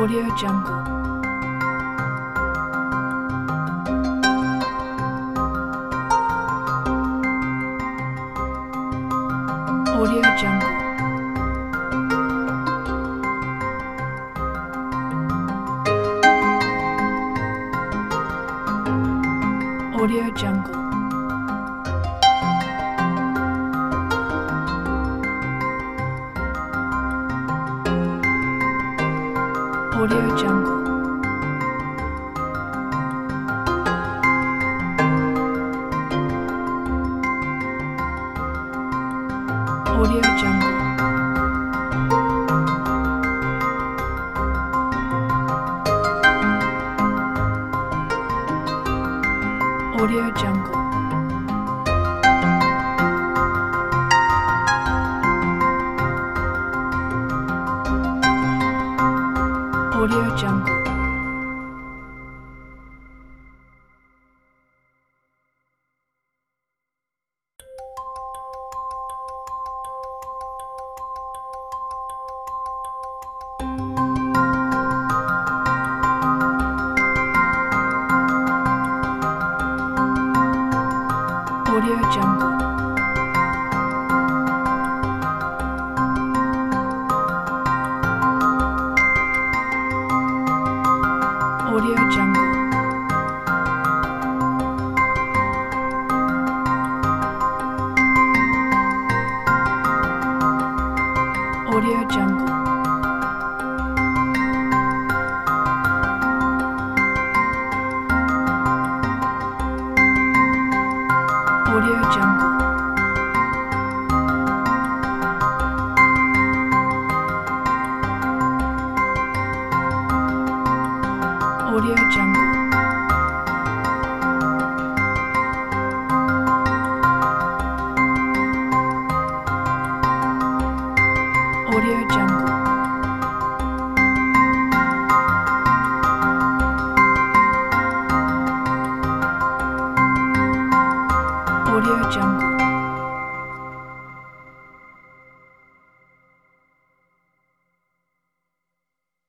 Audio Jungle. Audio Jungle. Audio Jungle. Audio Jungle. Audio Jungle. Audio Jungle. Audio Jungle. Audio Jungle. Audio Jungle. Audio Jungle. Audio Jungle. Audio Jungle. Audio Jungle. Audio Jungle.